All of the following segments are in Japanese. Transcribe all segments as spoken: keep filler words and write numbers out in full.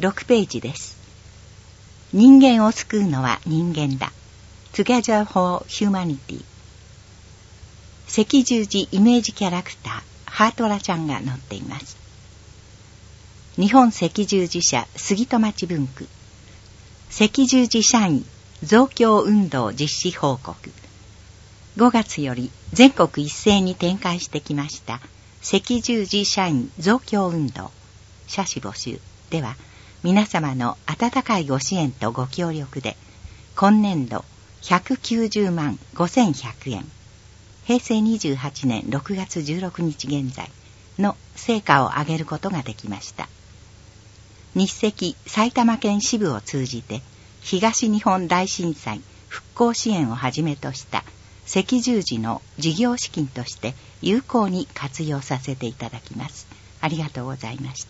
ろくページです。人間を救うのは人間だ。Together for Humanity。赤十字イメージキャラクター、ハートラちゃんが載っています。日本赤十字社杉戸町分区。赤十字社員増強運動実施報告。ごがつより全国一斉に展開してきました赤十字社員増強運動。社士募集では、皆様の温かいご支援とご協力で、今年度ひゃくきゅうじゅうまんごせんひゃくえん、へいせいにじゅうはちねんろくがつじゅうろくにち現在の成果を上げることができました。日赤埼玉県支部を通じて、東日本大震災復興支援をはじめとした赤十字の事業資金として有効に活用させていただきます。ありがとうございました。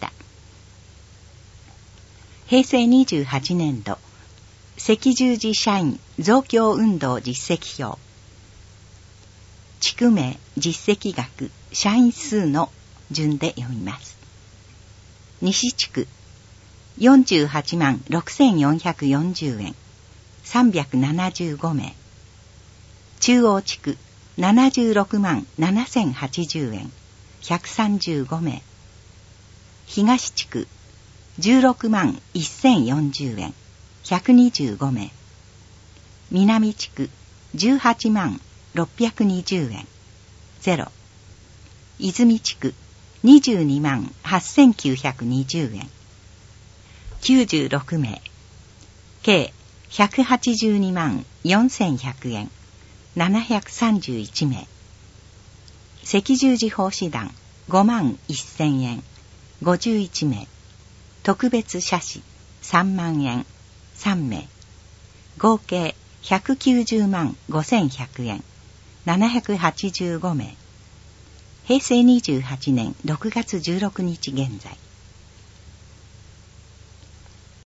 へいせいにじゅうはちねんど赤十字社員増強運動実績表。地区名、実績額、社員数の順で読みます。西地区よんじゅうはちまんろくせんよんひゃくよんじゅうえん、さんびゃくななじゅうごめい。中央地区ななじゅうろくまんななせんはちじゅうえん、ひゃくさんじゅうごめい。東地区じゅうろくまんせんよんじゅうえん、ひゃくにじゅうごめい。南地区じゅうはちまんろっぴゃくにじゅうえん、ゼロ。泉地区にじゅうにまんはっせんきゅうひゃくにじゅうえん、きゅうじゅうろくめい。計ひゃくはちじゅうにまんよんせんひゃくえん、ななひゃくさんじゅういちめい。赤十字奉仕団ごまんせんえん、ごじゅういちめい。特別社士さんまんえん、さんめい。合計ひゃくきゅうじゅうまんごせんひゃくえん、ななひゃくはちじゅうごめい。へいせいにじゅうはちねんろくがつじゅうろくにち現在。